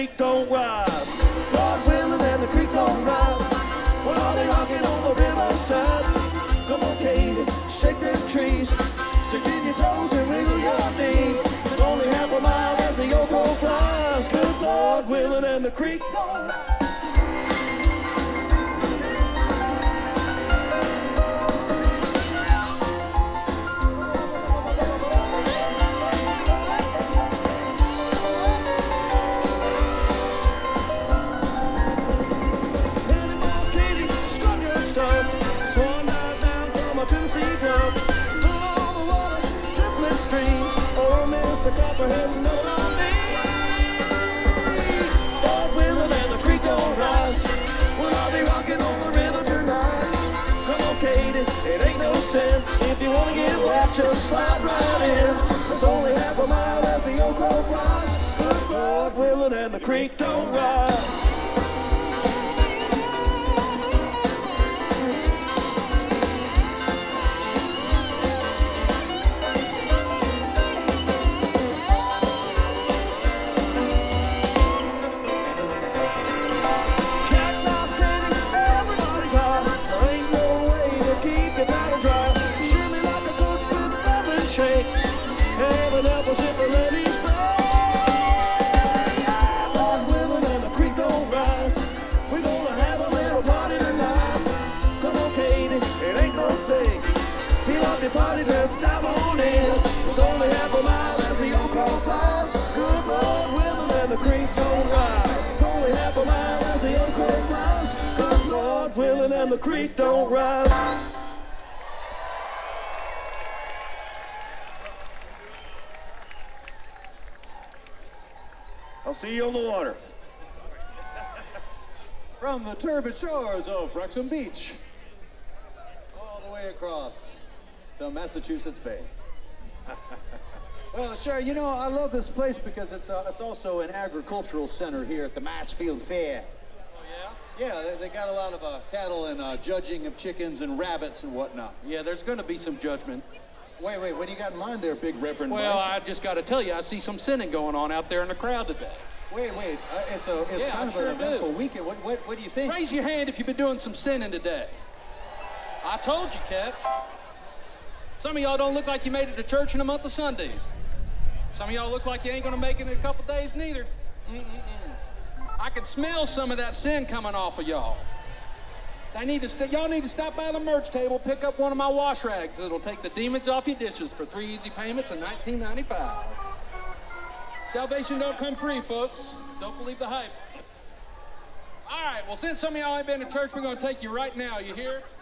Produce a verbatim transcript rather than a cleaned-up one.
creek don't rise. Lord willing and the creek don't rise. Well, I'll be rocking on the riverside. Come on, Katie, shake them trees. Stick in your toes and wiggle your knees. It's only half a mile as the old crow flies. Good Lord willing and the creek don't rise. Copperhead's note on me. Lord willing and the creek don't rise. Well, I'll be rocking on the river tonight. Come on, Katie, it ain't no sin. If you wanna get wet, just slide right in. It's only half a mile as the old crow flies. Good Lord willing and the creek don't rise. Heaven help us if the levees break. Lord willing and the creek don't rise. We're gonna have a little party tonight. Come on, Katie, it ain't no thing. Peel up your party dress, dive on in. It's only half a mile as the old crow flies. Good Lord willing and the creek don't rise. It's only half a mile as the old crow flies. Good Lord willing and the creek don't rise. I'll see you on the water. From the turbid shores of Wrexham Beach, all the way across to Massachusetts Bay. Well, sure, you know, I love this place because it's uh, it's also an agricultural center here at the Massfield Fair. Oh, yeah? Yeah, they, they got a lot of uh, cattle and uh, judging of chickens and rabbits and whatnot. Yeah, there's going to be some judgment. Wait, wait, what do you got in mind there, Big Reverend Well, Mike? I just got to tell you, I see some sinning going on out there in the crowd today. Wait, wait, uh, it's a it's Yeah, kind I of sure an do. eventful weekend. What, what, what do you think? Raise your hand if you've been doing some sinning today. I told you, Kev. Some of y'all don't look like you made it to church in a month of Sundays. Some of y'all look like you ain't going to make it in a couple days neither. Mm-mm-mm. I can smell some of that sin coming off of y'all. They need to st- y'all need to stop by the merch table, pick up one of my wash rags. It'll take the demons off your dishes for three easy payments of nineteen ninety-five. Salvation don't come free, folks. Don't believe the hype. All right, well, since some of y'all ain't been to church, we're going to take you right now. You hear?